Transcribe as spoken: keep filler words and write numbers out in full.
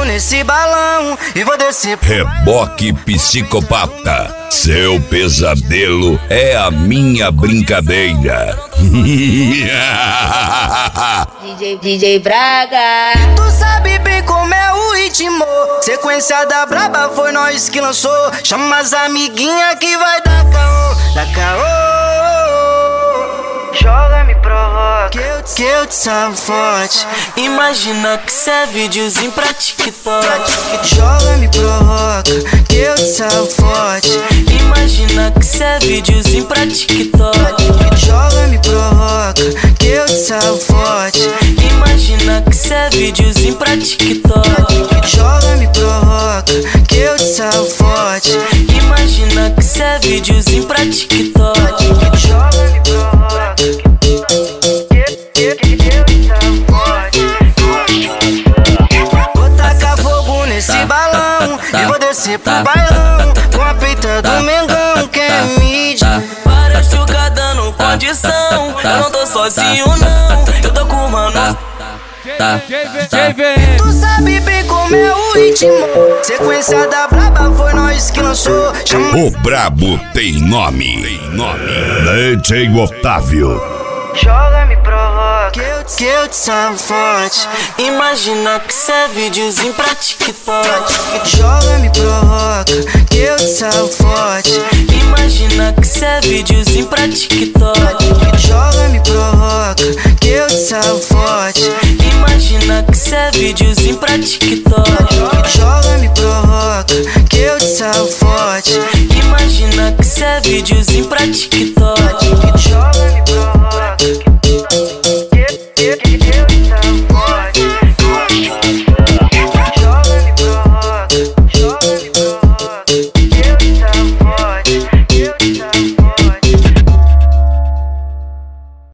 nesse balão e vou descer. Reboque psicopata, seu pesadelo é a minha brincadeira. D J, D J Braga. Tu sabe bem como é o ritmo. Sequência da braba foi nós que lançou. Chama as amiguinhas que vai dar caô, dá caô. Joga, me provoca, que eu, que eu te salvo forte. Imagina que cê é videozinho pra TikTok. Joga, me provoca, que eu te salvo forte. Imagina que cê é videozinho pra TikTok. Joga, me provoca, que eu te salvo forte. Imagina que cê é videozinho pra TikTok. Joga, me provoca, que eu te salvo forte. Imagina que cê é videozinho pra TikTok. Joga, me provoca, que eu te salvo forte. Vou tacar fogo nesse balão e vou descer pro bailão com a peita do Mengão, que é mídia. Para de ficar dando condição, eu não tô sozinho não, eu tô com o mano. Tu sabe bem como é o ritmo. Sequência da braba foi nós que lançou. Chama... O brabo tem nome, tem nome. D J Otávio. Joga, me provoca, que eu, que eu te salvo forte. Imagina que cê é videozinho pra TikTok. Joga, me provoca, que eu te salvo forte. Imagina que cê é videozinho pra TikTok. Joga, me provoca, que eu te salvo forte. Imagina que cê é videozinho pra TikTok. Joga, me provoca, que eu te salvo forte. Imagina que cê é videozinho pra TikTok.